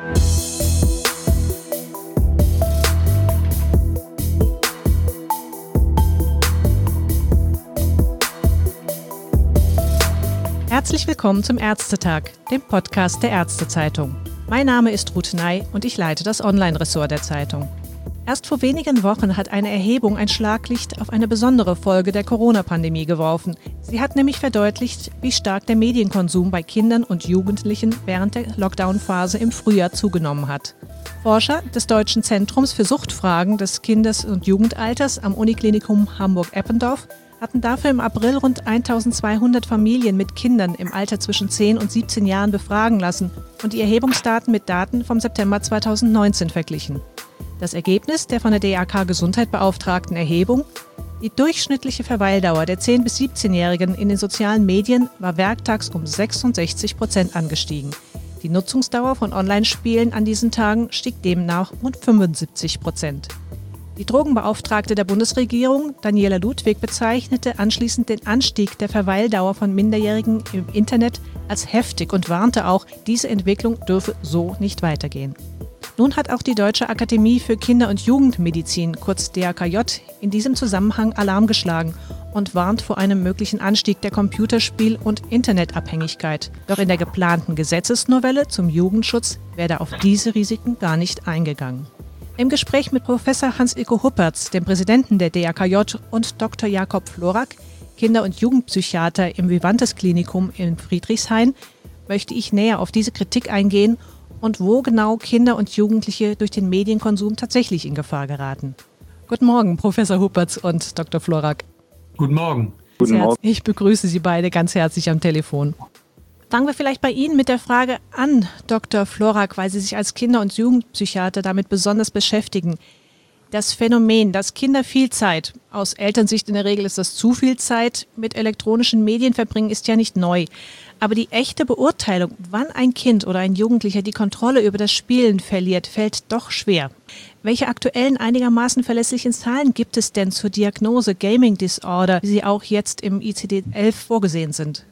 Herzlich willkommen zum Ärztetag, dem Podcast der Ärztezeitung. Mein Name ist Ruth Ney und ich leite das Online-Ressort der Zeitung. Erst vor wenigen Wochen hat eine Erhebung ein Schlaglicht auf eine besondere Folge der Corona-Pandemie geworfen. Sie hat nämlich verdeutlicht, wie stark der Medienkonsum bei Kindern und Jugendlichen während der Lockdown-Phase im Frühjahr zugenommen hat. Forscher des Deutschen Zentrums für Suchtfragen des Kindes- und Jugendalters am Uniklinikum Hamburg-Eppendorf hatten dafür im April rund 1200 Familien mit Kindern im Alter zwischen 10 und 17 Jahren befragen lassen und die Erhebungsdaten mit Daten vom September 2019 verglichen. Das Ergebnis der von der DAK Gesundheit beauftragten Erhebung: Die durchschnittliche Verweildauer der 10- bis 17-Jährigen in den sozialen Medien war werktags um 66% angestiegen. Die Nutzungsdauer von Online-Spielen an diesen Tagen stieg demnach um 75%. Die Drogenbeauftragte der Bundesregierung, Daniela Ludwig, bezeichnete anschließend den Anstieg der Verweildauer von Minderjährigen im Internet als heftig und warnte auch, diese Entwicklung dürfe so nicht weitergehen. Nun hat auch die Deutsche Akademie für Kinder- und Jugendmedizin, kurz DAKJ, in diesem Zusammenhang Alarm geschlagen und warnt vor einem möglichen Anstieg der Computerspiel- und Internetabhängigkeit. Doch in der geplanten Gesetzesnovelle zum Jugendschutz werde auf diese Risiken gar nicht eingegangen. Im Gespräch mit Professor Hans-Ilko Huppertz, dem Präsidenten der DAKJ, und Dr. Jakob Florak, Kinder- und Jugendpsychiater im Vivantes Klinikum in Friedrichshain, möchte ich näher auf diese Kritik eingehen und wo genau Kinder und Jugendliche durch den Medienkonsum tatsächlich in Gefahr geraten. Guten Morgen, Professor Huppertz und Dr. Florak. Guten Morgen. Guten Morgen. Ich begrüße Sie beide ganz herzlich am Telefon. Fangen wir vielleicht bei Ihnen mit der Frage an, Dr. Florak, weil Sie sich als Kinder- und Jugendpsychiater damit besonders beschäftigen. Das Phänomen, dass Kinder viel Zeit, aus Elternsicht in der Regel ist das zu viel Zeit, mit elektronischen Medien verbringen, ist ja nicht neu. Aber die echte Beurteilung, wann ein Kind oder ein Jugendlicher die Kontrolle über das Spielen verliert, fällt doch schwer. Welche aktuellen, einigermaßen verlässlichen Zahlen gibt es denn zur Diagnose Gaming Disorder, wie sie auch jetzt im ICD-11 vorgesehen sind?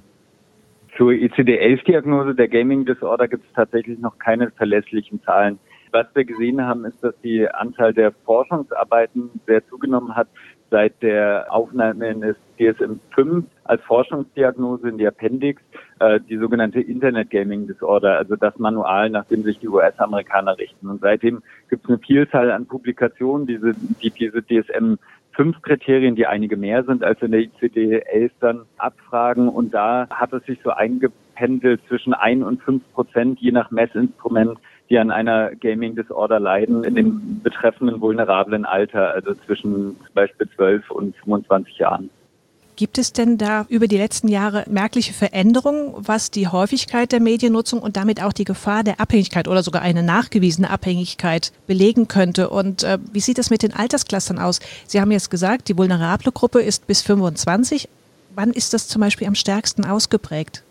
Zur ICD-11-Diagnose der Gaming Disorder gibt es tatsächlich noch keine verlässlichen Zahlen. Was wir gesehen haben, ist, dass die Anzahl der Forschungsarbeiten sehr zugenommen hat seit der Aufnahme in das DSM-5 als Forschungsdiagnose in die Appendix, die sogenannte Internet Gaming Disorder, also das Manual, nach dem sich die US-Amerikaner richten. Und seitdem gibt es eine Vielzahl an Publikationen, die diese DSM-5-Kriterien, die einige mehr sind als in der ICD-11 dann abfragen. Und da hat es sich so eingependelt zwischen 1 und 5%, je nach Messinstrument, die an einer Gaming Disorder leiden, in dem betreffenden vulnerablen Alter, also zwischen zum Beispiel 12 und 25 Jahren. Gibt es denn da über die letzten Jahre merkliche Veränderungen, was die Häufigkeit der Mediennutzung und damit auch die Gefahr der Abhängigkeit oder sogar eine nachgewiesene Abhängigkeit belegen könnte? Und wie sieht es mit den Altersclustern aus? Sie haben jetzt gesagt, die vulnerable Gruppe ist bis 25. Wann ist das zum Beispiel am stärksten ausgeprägt?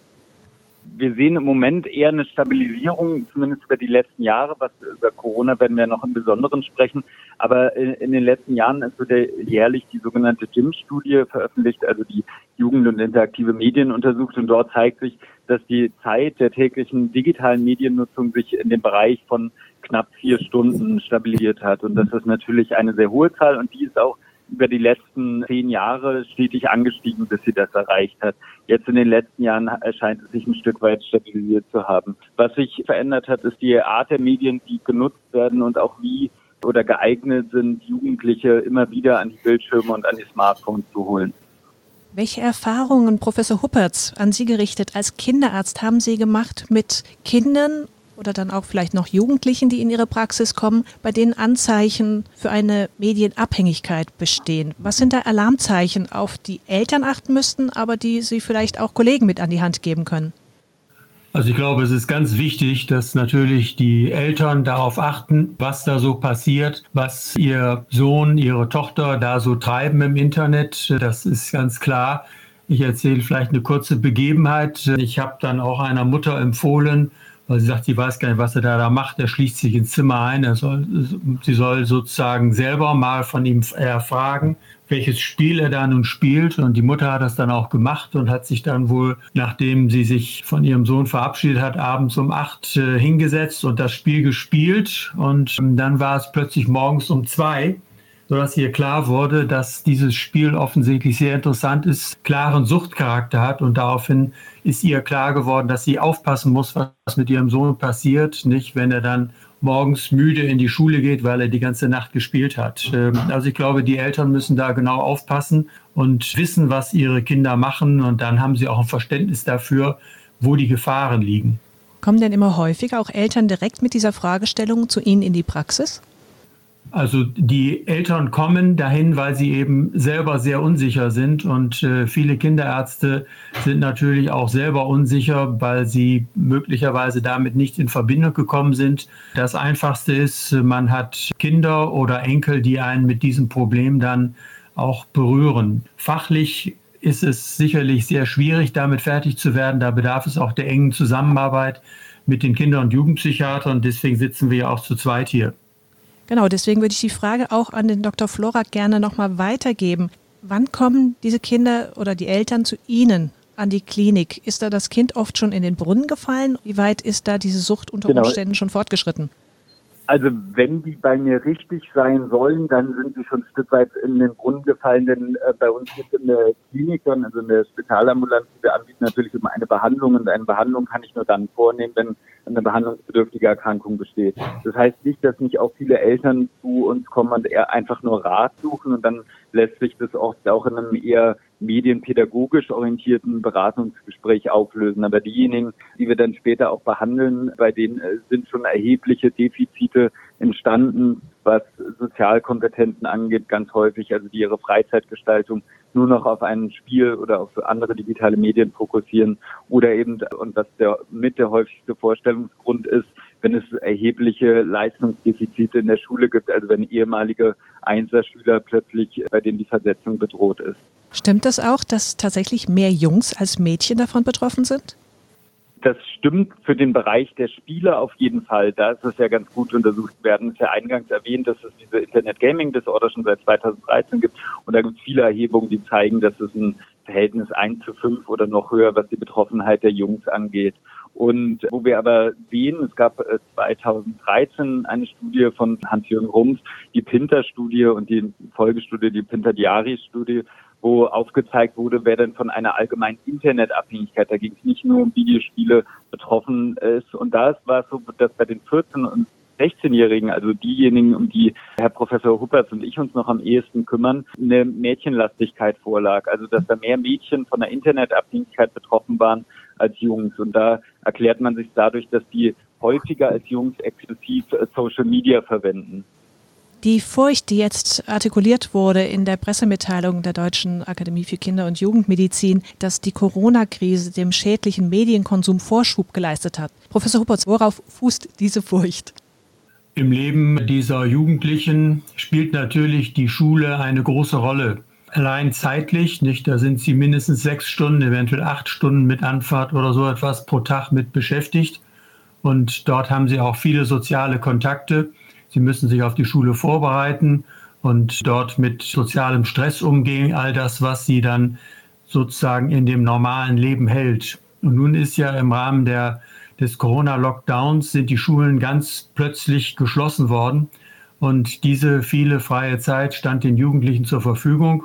Wir sehen im Moment eher eine Stabilisierung, zumindest über die letzten Jahre. Über Corona werden wir noch im Besonderen sprechen. Aber in den letzten Jahren wird jährlich die sogenannte JIM-Studie veröffentlicht, also die Jugend- und interaktive Medien untersucht. Und dort zeigt sich, dass die Zeit der täglichen digitalen Mediennutzung sich in dem Bereich von knapp 4 Stunden stabilisiert hat. Und das ist natürlich eine sehr hohe Zahl und die ist auch über die letzten 10 Jahre stetig angestiegen, bis sie das erreicht hat. Jetzt in den letzten Jahren scheint es sich ein Stück weit stabilisiert zu haben. Was sich verändert hat, ist die Art der Medien, die genutzt werden und auch wie oder geeignet sind, Jugendliche immer wieder an die Bildschirme und an die Smartphones zu holen. Welche Erfahrungen, Professor Huppertz, an Sie gerichtet als Kinderarzt haben Sie gemacht mit Kindern oder dann auch vielleicht noch Jugendlichen, die in Ihre Praxis kommen, bei denen Anzeichen für eine Medienabhängigkeit bestehen? Was sind da Alarmzeichen, auf die Eltern achten müssten, aber die Sie vielleicht auch Kollegen mit an die Hand geben können? Also ich glaube, es ist ganz wichtig, dass natürlich die Eltern darauf achten, was da so passiert, was ihr Sohn, ihre Tochter da so treiben im Internet. Das ist ganz klar. Ich erzähle vielleicht eine kurze Begebenheit. Ich habe dann auch einer Mutter empfohlen, weil sie sagt, sie weiß gar nicht, was er da macht. Er schließt sich ins Zimmer ein. Sie soll sozusagen selber mal von ihm erfragen, welches Spiel er da nun spielt. Und die Mutter hat das dann auch gemacht und hat sich dann wohl, nachdem sie sich von ihrem Sohn verabschiedet hat, abends um 8 hingesetzt und das Spiel gespielt. Und dann war es plötzlich morgens um 2, sodass ihr klar wurde, dass dieses Spiel offensichtlich sehr interessant ist, klaren Suchtcharakter hat. Und daraufhin ist ihr klar geworden, dass sie aufpassen muss, was mit ihrem Sohn passiert, nicht, wenn er dann morgens müde in die Schule geht, weil er die ganze Nacht gespielt hat. Also ich glaube, die Eltern müssen da genau aufpassen und wissen, was ihre Kinder machen. Und dann haben sie auch ein Verständnis dafür, wo die Gefahren liegen. Kommen denn immer häufiger auch Eltern direkt mit dieser Fragestellung zu Ihnen in die Praxis? Also die Eltern kommen dahin, weil sie eben selber sehr unsicher sind und viele Kinderärzte sind natürlich auch selber unsicher, weil sie möglicherweise damit nicht in Verbindung gekommen sind. Das Einfachste ist, man hat Kinder oder Enkel, die einen mit diesem Problem dann auch berühren. Fachlich ist es sicherlich sehr schwierig, damit fertig zu werden. Da bedarf es auch der engen Zusammenarbeit mit den Kinder- und Jugendpsychiatern. Deswegen sitzen wir ja auch zu zweit hier. Genau, deswegen würde ich die Frage auch an den Dr. Florak gerne nochmal weitergeben. Wann kommen diese Kinder oder die Eltern zu Ihnen an die Klinik? Ist da das Kind oft schon in den Brunnen gefallen? Wie weit ist da diese Sucht unter Umständen schon fortgeschritten? Also wenn die bei mir richtig sein sollen, dann sind sie schon ein Stück weit in den Brunnen gefallen, denn bei uns gibt es in der Klinik, also in der Spitalambulanz, die wir anbieten, natürlich immer eine Behandlung, und eine Behandlung kann ich nur dann vornehmen, wenn eine behandlungsbedürftige Erkrankung besteht. Das heißt nicht, dass nicht auch viele Eltern zu uns kommen und eher einfach nur Rat suchen, und dann lässt sich das auch in einem eher medienpädagogisch orientierten Beratungsgespräch auflösen. Aber diejenigen, die wir dann später auch behandeln, bei denen sind schon erhebliche Defizite entstanden, was Sozialkompetenzen angeht, ganz häufig, also die ihre Freizeitgestaltung nur noch auf ein Spiel oder auf andere digitale Medien fokussieren, oder eben, und was der häufigste Vorstellungsgrund ist, wenn es erhebliche Leistungsdefizite in der Schule gibt, also wenn ehemalige Einserschüler plötzlich, bei denen die Versetzung bedroht ist. Stimmt das auch, dass tatsächlich mehr Jungs als Mädchen davon betroffen sind? Das stimmt für den Bereich der Spiele auf jeden Fall. Da ist es ja ganz gut untersucht werden. Es ist ja eingangs erwähnt, dass es diese Internet Gaming Disorder schon seit 2013 gibt. Und da gibt es viele Erhebungen, die zeigen, dass es ein Verhältnis 1:5 oder noch höher, was die Betroffenheit der Jungs angeht. Und wo wir aber sehen, es gab 2013 eine Studie von Hans-Jürgen Rums, die PINTER-Studie, und die Folgestudie, die PINTER-Diaries-Studie, wo aufgezeigt wurde, wer denn von einer allgemeinen Internetabhängigkeit, da ging es nicht nur um Videospiele, betroffen ist. Und da war es so, dass bei den 14- und 16-Jährigen, also diejenigen, um die Herr Professor Huppertz und ich uns noch am ehesten kümmern, eine Mädchenlastigkeit vorlag. Also dass da mehr Mädchen von der Internetabhängigkeit betroffen waren als Jungs. Und da erklärt man sich dadurch, dass die häufiger als Jungs exzessiv Social Media verwenden. Die Furcht, die jetzt artikuliert wurde in der Pressemitteilung der Deutschen Akademie für Kinder- und Jugendmedizin, dass die Corona-Krise dem schädlichen Medienkonsum Vorschub geleistet hat. Professor Huppertz, worauf fußt diese Furcht? Im Leben dieser Jugendlichen spielt natürlich die Schule eine große Rolle. Allein zeitlich, nicht, da sind sie mindestens 6 Stunden, eventuell 8 Stunden mit Anfahrt oder so etwas pro Tag mit beschäftigt. Und dort haben sie auch viele soziale Kontakte. Sie müssen sich auf die Schule vorbereiten und dort mit sozialem Stress umgehen, all das, was sie dann sozusagen in dem normalen Leben hält. Und nun ist ja im Rahmen des Corona-Lockdowns sind die Schulen ganz plötzlich geschlossen worden, und diese viele freie Zeit stand den Jugendlichen zur Verfügung.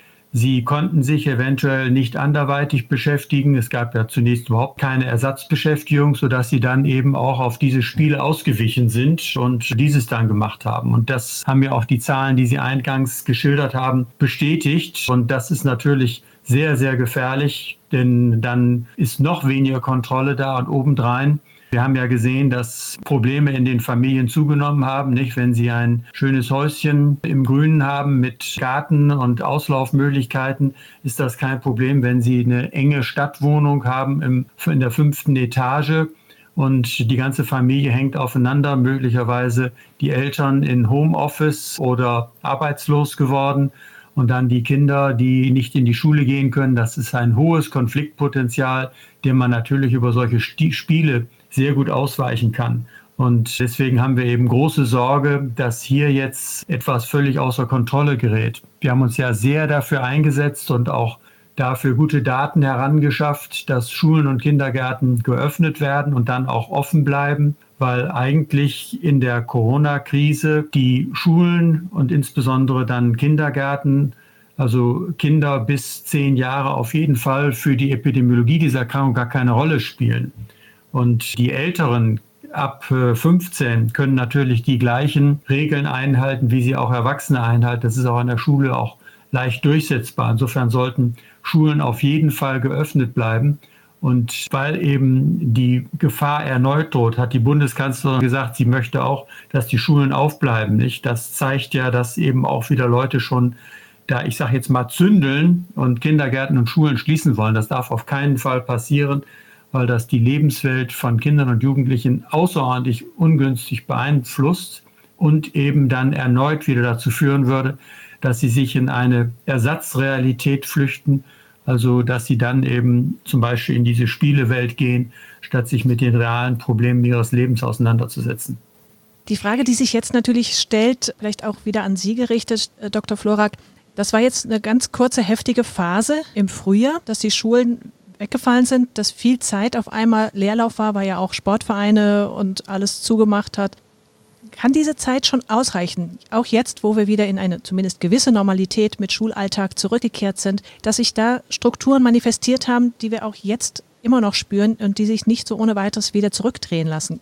Sie konnten sich eventuell nicht anderweitig beschäftigen. Es gab ja zunächst überhaupt keine Ersatzbeschäftigung, sodass sie dann eben auch auf diese Spiele ausgewichen sind und dieses dann gemacht haben. Und das haben ja auch die Zahlen, die Sie eingangs geschildert haben, bestätigt. Und das ist natürlich sehr, sehr gefährlich, denn dann ist noch weniger Kontrolle da, und obendrein, wir haben ja gesehen, dass Probleme in den Familien zugenommen haben, nicht? Wenn Sie ein schönes Häuschen im Grünen haben mit Garten und Auslaufmöglichkeiten, ist das kein Problem. Wenn Sie eine enge Stadtwohnung haben in der 5. Etage und die ganze Familie hängt aufeinander, möglicherweise die Eltern in Homeoffice oder arbeitslos geworden, und dann die Kinder, die nicht in die Schule gehen können, das ist ein hohes Konfliktpotenzial, dem man natürlich über solche Spiele sehr gut ausweichen kann. Und deswegen haben wir eben große Sorge, dass hier jetzt etwas völlig außer Kontrolle gerät. Wir haben uns ja sehr dafür eingesetzt und auch dafür gute Daten herangeschafft, dass Schulen und Kindergärten geöffnet werden und dann auch offen bleiben, weil eigentlich in der Corona-Krise die Schulen und insbesondere dann Kindergärten, also Kinder bis 10 Jahre auf jeden Fall für die Epidemiologie dieser Erkrankung gar keine Rolle spielen. Und die Älteren ab 15 können natürlich die gleichen Regeln einhalten, wie sie auch Erwachsene einhalten. Das ist auch an der Schule auch leicht durchsetzbar. Insofern sollten Schulen auf jeden Fall geöffnet bleiben. Und weil eben die Gefahr erneut droht, hat die Bundeskanzlerin gesagt, sie möchte auch, dass die Schulen aufbleiben. Nicht? Das zeigt ja, dass eben auch wieder Leute schon da, ich sage jetzt mal, zündeln und Kindergärten und Schulen schließen wollen. Das darf auf keinen Fall passieren, weil das die Lebenswelt von Kindern und Jugendlichen außerordentlich ungünstig beeinflusst und eben dann erneut wieder dazu führen würde, dass sie sich in eine Ersatzrealität flüchten, also dass sie dann eben zum Beispiel in diese Spielewelt gehen, statt sich mit den realen Problemen ihres Lebens auseinanderzusetzen. Die Frage, die sich jetzt natürlich stellt, vielleicht auch wieder an Sie gerichtet, Dr. Florak, das war jetzt eine ganz kurze, heftige Phase im Frühjahr, dass die Schulen weggefallen sind, dass viel Zeit auf einmal Leerlauf war, weil ja auch Sportvereine und alles zugemacht hat. Kann diese Zeit schon ausreichen, auch jetzt, wo wir wieder in eine zumindest gewisse Normalität mit Schulalltag zurückgekehrt sind, dass sich da Strukturen manifestiert haben, die wir auch jetzt immer noch spüren und die sich nicht so ohne weiteres wieder zurückdrehen lassen?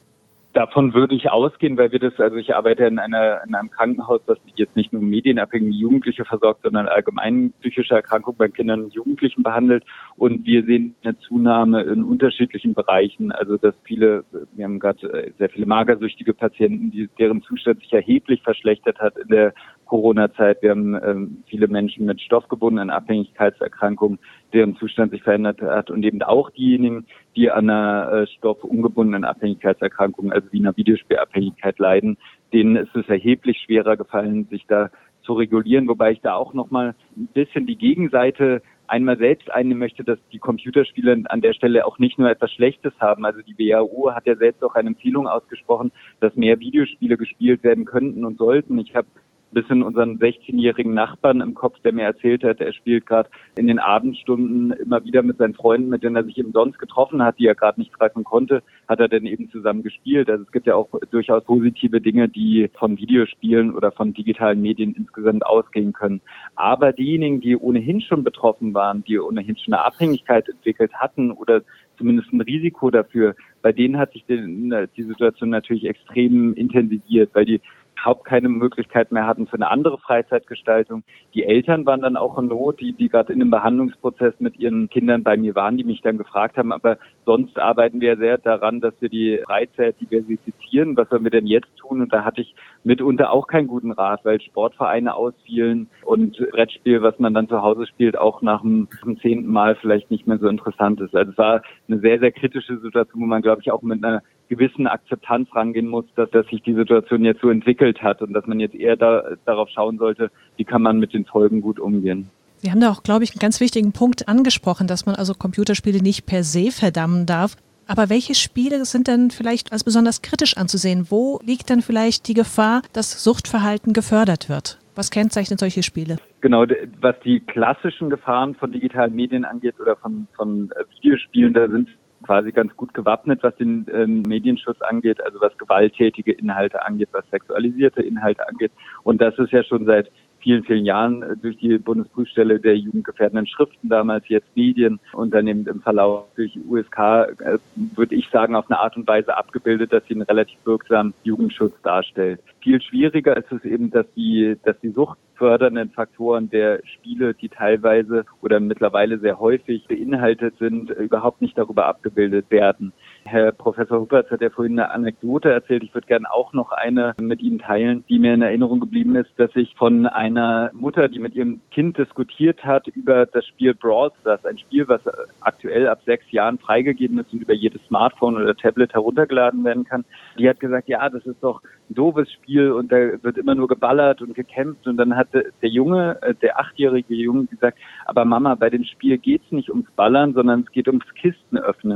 Davon würde ich ausgehen, weil ich arbeite in einem Krankenhaus, das jetzt nicht nur medienabhängige Jugendliche versorgt, sondern allgemein psychische Erkrankungen bei Kindern und Jugendlichen behandelt. Und wir sehen eine Zunahme in unterschiedlichen Bereichen. Also, wir haben gerade sehr viele magersüchtige Patienten, deren Zustand sich erheblich verschlechtert hat in der Corona-Zeit. Wir haben viele Menschen mit stoffgebundenen Abhängigkeitserkrankungen, deren Zustand sich verändert hat, und eben auch diejenigen, die an einer stoffungebundenen Abhängigkeitserkrankung, also wie einer Videospielabhängigkeit leiden. Denen ist es erheblich schwerer gefallen, sich da zu regulieren, wobei ich da auch nochmal ein bisschen die Gegenseite einmal selbst einnehmen möchte, dass die Computerspiele an der Stelle auch nicht nur etwas Schlechtes haben. Also die WHO hat ja selbst auch eine Empfehlung ausgesprochen, dass mehr Videospiele gespielt werden könnten und sollten. Ich habe ein bisschen unseren 16-jährigen Nachbarn im Kopf, der mir erzählt hat, er spielt gerade in den Abendstunden immer wieder mit seinen Freunden, mit denen er sich eben sonst getroffen hat, die er gerade nicht treffen konnte, hat er dann eben zusammen gespielt. Also es gibt ja auch durchaus positive Dinge, die von Videospielen oder von digitalen Medien insgesamt ausgehen können. Aber diejenigen, die ohnehin schon betroffen waren, die ohnehin schon eine Abhängigkeit entwickelt hatten oder zumindest ein Risiko dafür, bei denen hat sich die Situation natürlich extrem intensiviert, weil die überhaupt keine Möglichkeit mehr hatten für eine andere Freizeitgestaltung. Die Eltern waren dann auch in Not, die gerade in einem Behandlungsprozess mit ihren Kindern bei mir waren, die mich dann gefragt haben, aber sonst arbeiten wir sehr daran, dass wir die Freizeit diversifizieren. Was sollen wir denn jetzt tun? Und da hatte ich mitunter auch keinen guten Rat, weil Sportvereine ausfielen und Brettspiel, was man dann zu Hause spielt, auch nach dem 10. Mal vielleicht nicht mehr so interessant ist. Also es war eine sehr, sehr kritische Situation, wo man, glaube ich, auch mit einer gewissen Akzeptanz rangehen muss, dass sich die Situation jetzt so entwickelt hat und dass man jetzt eher darauf schauen sollte, wie kann man mit den Folgen gut umgehen. Sie haben da auch, glaube ich, einen ganz wichtigen Punkt angesprochen, dass man also Computerspiele nicht per se verdammen darf. Aber welche Spiele sind denn vielleicht als besonders kritisch anzusehen? Wo liegt denn vielleicht die Gefahr, dass Suchtverhalten gefördert wird? Was kennzeichnet solche Spiele? Genau, was die klassischen Gefahren von digitalen Medien angeht oder von Videospielen, da sind quasi ganz gut gewappnet, was den Medienschutz angeht, also was gewalttätige Inhalte angeht, was sexualisierte Inhalte angeht. Und das ist ja schon seit vielen, vielen Jahren durch die Bundesprüfstelle der jugendgefährdenden Schriften, damals jetzt Medien, und dann eben im Verlauf durch USK, würde ich sagen, auf eine Art und Weise abgebildet, dass sie einen relativ wirksamen Jugendschutz darstellt. Viel schwieriger ist es eben, dass die suchtfördernden Faktoren der Spiele, die teilweise oder mittlerweile sehr häufig beinhaltet sind, überhaupt nicht darüber abgebildet werden. Herr Professor Huppertz hat ja vorhin eine Anekdote erzählt. Ich würde gerne auch noch eine mit Ihnen teilen, die mir in Erinnerung geblieben ist, dass ich von einer Mutter, die mit ihrem Kind diskutiert hat über das Spiel Brawl Stars, ein Spiel, was aktuell ab 6 Jahren freigegeben ist und über jedes Smartphone oder Tablet heruntergeladen werden kann. Die hat gesagt, ja, das ist doch ein doofes Spiel und da wird immer nur geballert und gekämpft. Und dann hat der 8-jährige Junge gesagt, aber Mama, bei dem Spiel geht's nicht ums Ballern, sondern es geht ums Kistenöffnen.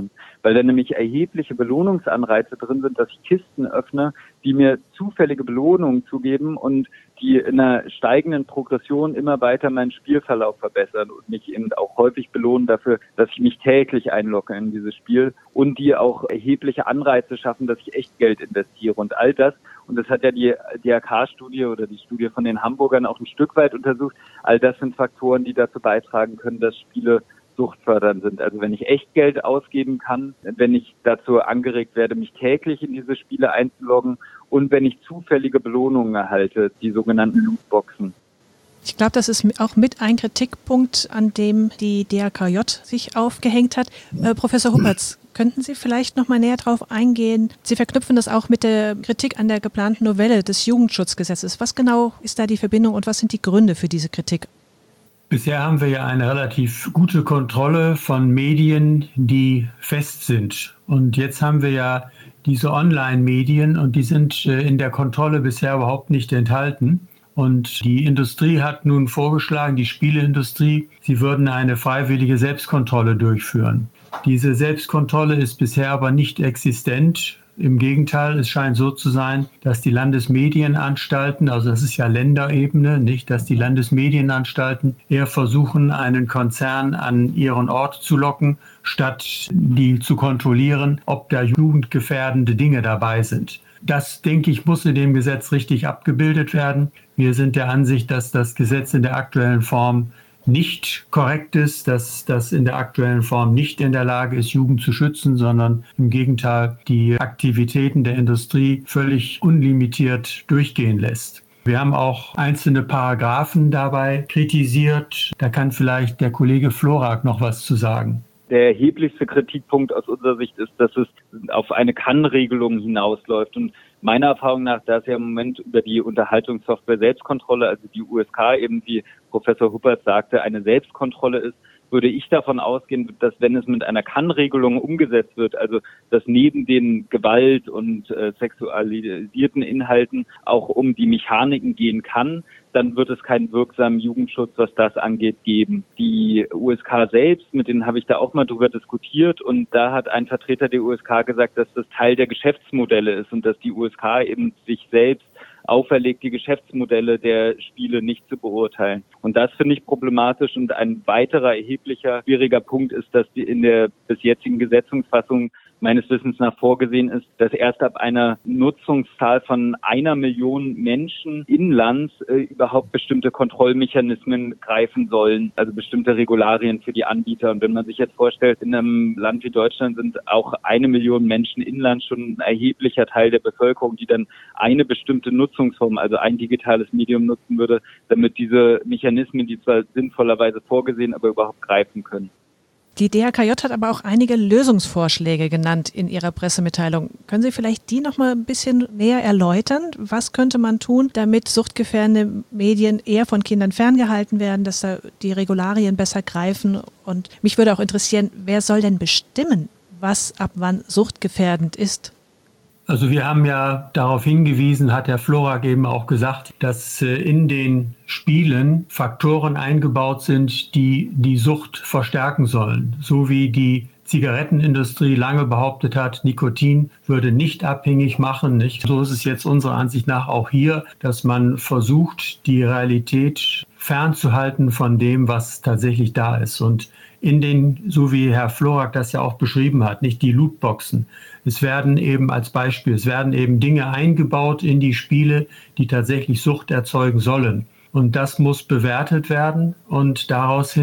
weil da nämlich erhebliche Belohnungsanreize drin sind, dass ich Kisten öffne, die mir zufällige Belohnungen zugeben und die in einer steigenden Progression immer weiter meinen Spielverlauf verbessern und mich eben auch häufig belohnen dafür, dass ich mich täglich einlogge in dieses Spiel und die auch erhebliche Anreize schaffen, dass ich echt Geld investiere und all das. Und das hat ja die DRK-Studie oder die Studie von den Hamburgern auch ein Stück weit untersucht. All das sind Faktoren, die dazu beitragen können, dass Spiele suchtfördernd sind. Also wenn ich echt Geld ausgeben kann, wenn ich dazu angeregt werde, mich täglich in diese Spiele einzuloggen und wenn ich zufällige Belohnungen erhalte, die sogenannten Lootboxen. Ich glaube, das ist auch mit ein Kritikpunkt, an dem die DRKJ sich aufgehängt hat. Professor Huppertz, könnten Sie vielleicht noch mal näher drauf eingehen? Sie verknüpfen das auch mit der Kritik an der geplanten Novelle des Jugendschutzgesetzes. Was genau ist da die Verbindung und was sind die Gründe für diese Kritik? Bisher haben wir ja eine relativ gute Kontrolle von Medien, die fest sind. Und jetzt haben wir ja diese Online-Medien und die sind in der Kontrolle bisher überhaupt nicht enthalten. Und die Industrie hat nun vorgeschlagen, die Spieleindustrie, sie würden eine freiwillige Selbstkontrolle durchführen. Diese Selbstkontrolle ist bisher aber nicht existent. Im Gegenteil, es scheint so zu sein, dass die Landesmedienanstalten, also das ist ja Länderebene, nicht, dass die Landesmedienanstalten eher versuchen, einen Konzern an ihren Ort zu locken, statt die zu kontrollieren, ob da jugendgefährdende Dinge dabei sind. Das, denke ich, muss in dem Gesetz richtig abgebildet werden. Wir sind der Ansicht, dass das Gesetz in der aktuellen Form nicht korrekt ist, dass das in der aktuellen Form nicht in der Lage ist, Jugend zu schützen, sondern im Gegenteil die Aktivitäten der Industrie völlig unlimitiert durchgehen lässt. Wir haben auch einzelne Paragraphen dabei kritisiert. Da kann vielleicht der Kollege Florak noch was zu sagen. Der erheblichste Kritikpunkt aus unserer Sicht ist, dass es auf eine Kann-Regelung hinausläuft. Und meiner Erfahrung nach, da es ja im Moment über die Unterhaltungssoftware Selbstkontrolle, also die USK eben, wie Professor Huppertz sagte, eine Selbstkontrolle ist, würde ich davon ausgehen, dass wenn es mit einer Kann-Regelung umgesetzt wird, also dass neben den Gewalt- und sexualisierten Inhalten auch um die Mechaniken gehen kann, dann wird es keinen wirksamen Jugendschutz, was das angeht, geben. Die USK selbst, mit denen habe ich da auch mal drüber diskutiert und da hat ein Vertreter der USK gesagt, dass das Teil der Geschäftsmodelle ist und dass die USK eben sich selbst auferlegt, die Geschäftsmodelle der Spiele nicht zu beurteilen. Und das finde ich problematisch. Und ein weiterer erheblicher, schwieriger Punkt ist, dass die in der bis jetzigen Gesetzungsfassung meines Wissens nach vorgesehen ist, dass erst ab einer Nutzungszahl von 1 Million Menschen inlands überhaupt bestimmte Kontrollmechanismen greifen sollen, also bestimmte Regularien für die Anbieter. Und wenn man sich jetzt vorstellt, in einem Land wie Deutschland sind auch 1 Million Menschen inlands schon ein erheblicher Teil der Bevölkerung, die dann eine bestimmte Nutzungsform, also ein digitales Medium nutzen würde, damit diese Mechanismen, die zwar sinnvollerweise vorgesehen, aber überhaupt greifen können. Die DRKJ hat aber auch einige Lösungsvorschläge genannt in ihrer Pressemitteilung. Können Sie vielleicht die noch mal ein bisschen näher erläutern? Was könnte man tun, damit suchtgefährdende Medien eher von Kindern ferngehalten werden, dass da die Regularien besser greifen? Und mich würde auch interessieren, wer soll denn bestimmen, was ab wann suchtgefährdend ist? Also wir haben ja darauf hingewiesen, hat Herr Florak eben auch gesagt, dass in den Spielen Faktoren eingebaut sind, die die Sucht verstärken sollen. So wie die Zigarettenindustrie lange behauptet hat, Nikotin würde nicht abhängig machen. Nicht? So ist es jetzt unserer Ansicht nach auch hier, dass man versucht, die Realität fernzuhalten von dem, was tatsächlich da ist. Und in den, so wie Herr Florak das ja auch beschrieben hat, nicht die Lootboxen. Es werden eben als Beispiel, es werden eben Dinge eingebaut in die Spiele, die tatsächlich Sucht erzeugen sollen. Und das muss bewertet werden und daraus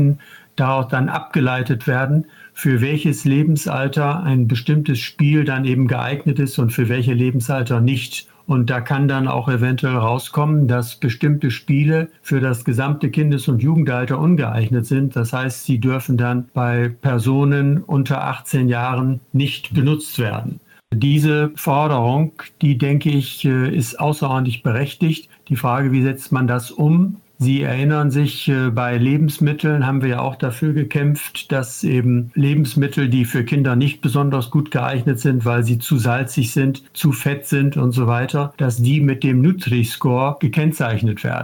dann abgeleitet werden, für welches Lebensalter ein bestimmtes Spiel dann eben geeignet ist und für welche Lebensalter nicht. Und da kann dann auch eventuell rauskommen, dass bestimmte Spiele für das gesamte Kindes- und Jugendalter ungeeignet sind. Das heißt, sie dürfen dann bei Personen unter 18 Jahren nicht benutzt werden. Diese Forderung, die, denke ich, ist außerordentlich berechtigt. Die Frage, wie setzt man das um? Sie erinnern sich, bei Lebensmitteln haben wir ja auch dafür gekämpft, dass eben Lebensmittel, die für Kinder nicht besonders gut geeignet sind, weil sie zu salzig sind, zu fett sind und so weiter, dass die mit dem Nutri-Score gekennzeichnet werden.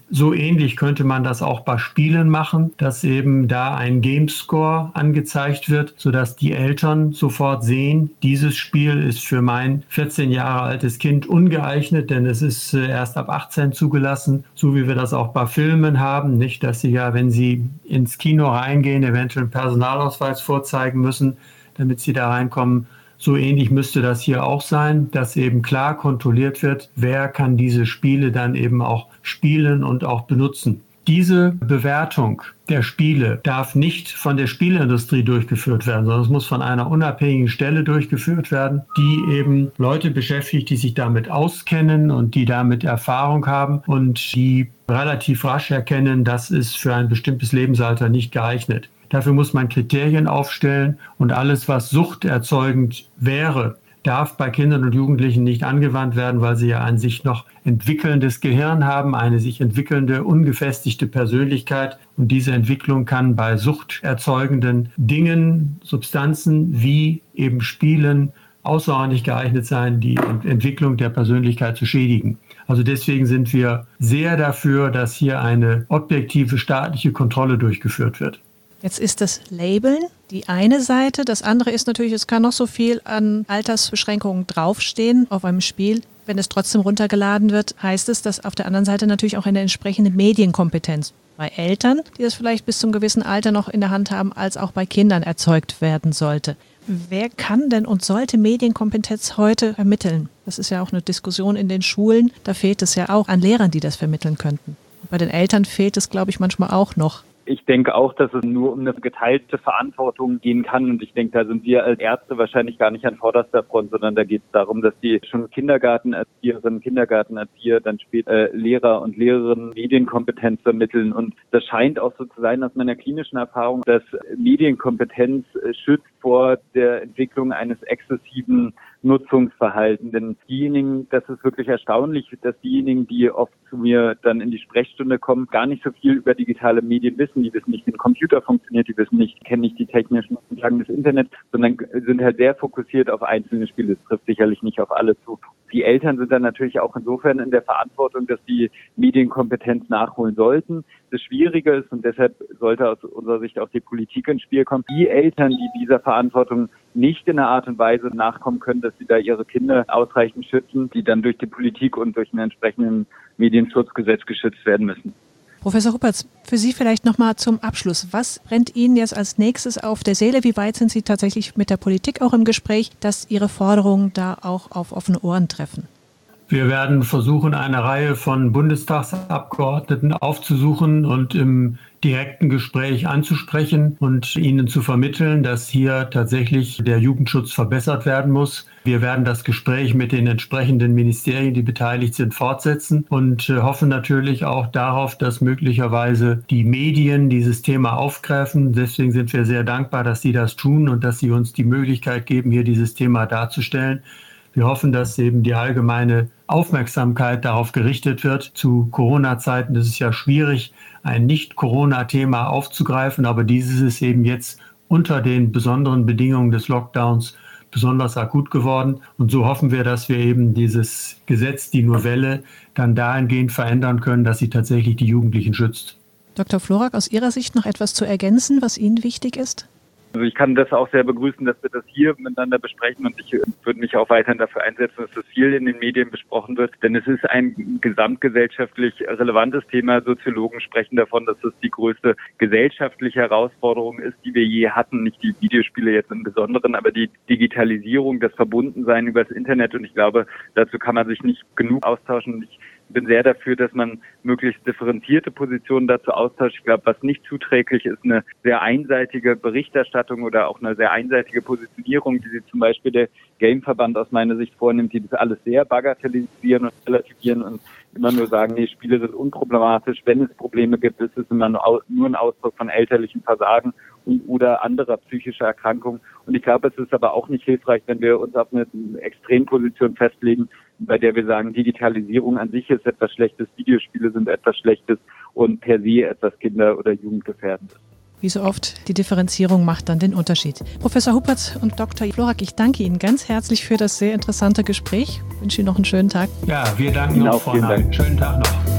So ähnlich könnte man das auch bei Spielen machen, dass eben da ein Gamescore angezeigt wird, sodass die Eltern sofort sehen, dieses Spiel ist für mein 14 Jahre altes Kind ungeeignet, denn es ist erst ab 18 zugelassen, so wie wir das auch bei Filmen haben, nicht, dass sie ja, wenn sie ins Kino reingehen, eventuell einen Personalausweis vorzeigen müssen, damit sie da reinkommen. So ähnlich müsste das hier auch sein, dass eben klar kontrolliert wird, wer kann diese Spiele dann eben auch spielen und auch benutzen. Diese Bewertung der Spiele darf nicht von der Spielindustrie durchgeführt werden, sondern es muss von einer unabhängigen Stelle durchgeführt werden, die eben Leute beschäftigt, die sich damit auskennen und die damit Erfahrung haben und die relativ rasch erkennen, das ist für ein bestimmtes Lebensalter nicht geeignet. Dafür muss man Kriterien aufstellen und alles, was suchterzeugend wäre, darf bei Kindern und Jugendlichen nicht angewandt werden, weil sie ja ein sich noch entwickelndes Gehirn haben, eine sich entwickelnde, ungefestigte Persönlichkeit. Und diese Entwicklung kann bei suchterzeugenden Dingen, Substanzen wie eben Spielen außerordentlich geeignet sein, die Entwicklung der Persönlichkeit zu schädigen. Also deswegen sind wir sehr dafür, dass hier eine objektive staatliche Kontrolle durchgeführt wird. Jetzt ist das Labeln die eine Seite. Das andere ist natürlich, es kann noch so viel an Altersbeschränkungen draufstehen auf einem Spiel. Wenn es trotzdem runtergeladen wird, heißt es, dass auf der anderen Seite natürlich auch eine entsprechende Medienkompetenz bei Eltern, die das vielleicht bis zum gewissen Alter noch in der Hand haben, als auch bei Kindern erzeugt werden sollte. Wer kann denn und sollte Medienkompetenz heute vermitteln? Das ist ja auch eine Diskussion in den Schulen. Da fehlt es ja auch an Lehrern, die das vermitteln könnten. Bei den Eltern fehlt es, glaube ich, manchmal auch noch. Ich denke auch, dass es nur um eine geteilte Verantwortung gehen kann. Und ich denke, da sind wir als Ärzte wahrscheinlich gar nicht an vorderster Front, sondern da geht es darum, dass die schon Kindergartenerzieherinnen, Kindergartenerzieher, dann später Lehrer und Lehrerinnen Medienkompetenz vermitteln. Und das scheint auch so zu sein aus meiner klinischen Erfahrung, dass Medienkompetenz schützt vor der Entwicklung eines exzessiven Nutzungsverhalten. Denn diejenigen, das ist wirklich erstaunlich, dass diejenigen, die oft zu mir dann in die Sprechstunde kommen, gar nicht so viel über digitale Medien wissen. Die wissen nicht, wie ein Computer funktioniert, die wissen nicht, kennen nicht die technischen Grundlagen des Internets, sondern sind halt sehr fokussiert auf einzelne Spiele. Das trifft sicherlich nicht auf alle zu. Die Eltern sind dann natürlich auch insofern in der Verantwortung, dass die Medienkompetenz nachholen sollten. Das Schwierige ist, und deshalb sollte aus unserer Sicht auch die Politik ins Spiel kommen, die Eltern, die dieser Verantwortung nicht in einer Art und Weise nachkommen können, dass sie da ihre Kinder ausreichend schützen, die dann durch die Politik und durch einen entsprechenden Medienschutzgesetz geschützt werden müssen. Professor Huppertz, für Sie vielleicht nochmal zum Abschluss. Was brennt Ihnen jetzt als nächstes auf der Seele? Wie weit sind Sie tatsächlich mit der Politik auch im Gespräch, dass Ihre Forderungen da auch auf offene Ohren treffen? Wir werden versuchen, eine Reihe von Bundestagsabgeordneten aufzusuchen und im direkten Gespräch anzusprechen und ihnen zu vermitteln, dass hier tatsächlich der Jugendschutz verbessert werden muss. Wir werden das Gespräch mit den entsprechenden Ministerien, die beteiligt sind, fortsetzen und hoffen natürlich auch darauf, dass möglicherweise die Medien dieses Thema aufgreifen. Deswegen sind wir sehr dankbar, dass Sie das tun und dass Sie uns die Möglichkeit geben, hier dieses Thema darzustellen. Wir hoffen, dass eben die allgemeine Aufmerksamkeit darauf gerichtet wird. Zu Corona-Zeiten ist es ja schwierig, ein Nicht-Corona-Thema aufzugreifen, aber dieses ist eben jetzt unter den besonderen Bedingungen des Lockdowns besonders akut geworden. Und so hoffen wir, dass wir eben dieses Gesetz, die Novelle, dann dahingehend verändern können, dass sie tatsächlich die Jugendlichen schützt. Dr. Florak, aus Ihrer Sicht noch etwas zu ergänzen, was Ihnen wichtig ist? Also ich kann das auch sehr begrüßen, dass wir das hier miteinander besprechen und ich würde mich auch weiterhin dafür einsetzen, dass das viel in den Medien besprochen wird, denn es ist ein gesamtgesellschaftlich relevantes Thema. Soziologen sprechen davon, dass es die größte gesellschaftliche Herausforderung ist, die wir je hatten, nicht die Videospiele jetzt im Besonderen, aber die Digitalisierung, das Verbundensein über das Internet und ich glaube, dazu kann man sich nicht genug austauschen. Ich bin sehr dafür, dass man möglichst differenzierte Positionen dazu austauscht. Ich glaube, was nicht zuträglich ist, eine sehr einseitige Berichterstattung oder auch eine sehr einseitige Positionierung, die sie zum Beispiel der Gameverband aus meiner Sicht vornimmt, die das alles sehr bagatellisieren und relativieren und immer nur sagen, nee, Spiele sind unproblematisch. Wenn es Probleme gibt, ist es immer nur ein Ausdruck von elterlichem Versagen oder anderer psychischer Erkrankung. Und ich glaube, es ist aber auch nicht hilfreich, wenn wir uns auf eine Extremposition festlegen, bei der wir sagen, Digitalisierung an sich ist etwas Schlechtes, Videospiele sind etwas Schlechtes und per se etwas kinder- oder jugendgefährdendes. Wie so oft, die Differenzierung macht dann den Unterschied. Professor Huppertz und Dr. Florak, ich danke Ihnen ganz herzlich für das sehr interessante Gespräch. Ich wünsche Ihnen noch einen schönen Tag. Ja, wir danken Ihnen auch, Frau Ney. Schönen Tag noch.